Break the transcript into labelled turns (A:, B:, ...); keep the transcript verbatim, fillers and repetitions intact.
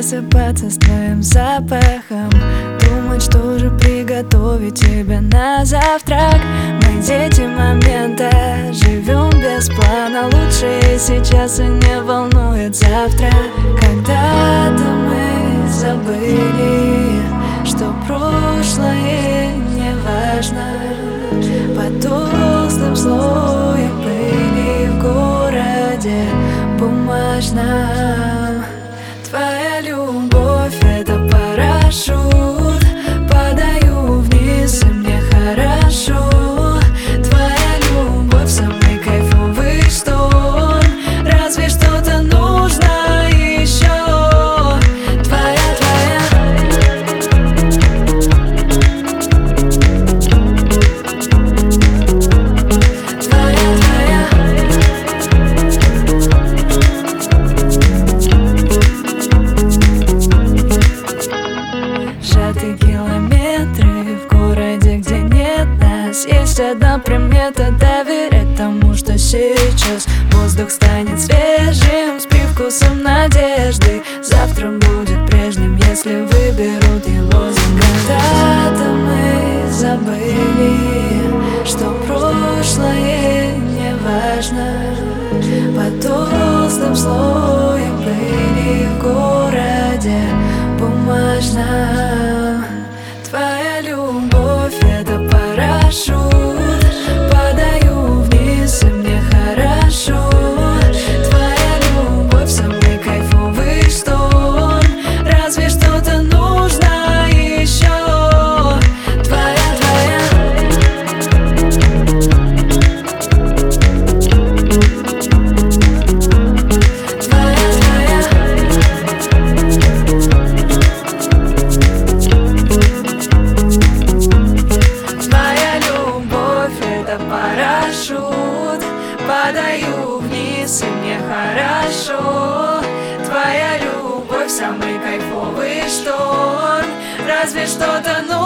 A: просыпаться с твоим запахом, думать, что же приготовить тебе на завтрак. Мы дети момента, живем без плана. Лучше и сейчас, и не волнует завтра. Когда-то мы забыли, что прошлое не важно. Под толстым слоем пыли в городе бумажном. Твоя любовь — это парашют, падаю вниз, и мне хорошо. Твоя любовь — самый кайфовый шторм. Разве что-то нужно еще? Твоя, твоя Твоя, твоя Сжатые километры в городе, где нет нас. Есть одна примета — доверять тому, что сейчас воздух станет свежим, с привкусом надежды. Завтра будет прежним, если выберут его. Когда-то мы забыли, что прошлое не важно. Под толстым слоем пыли в городе бумажном. Твоя любовь — это парашют, падаю вниз, и мне хорошо. Твоя любовь — самый кайфовый шторм. Разве что-то нужно еще? Твоя, твоя Твоя, твоя Твоя любовь — это парашют, падаю вниз, и мне хорошо. Твоя любовь — самый кайфовый шторм. Разве что-то нужно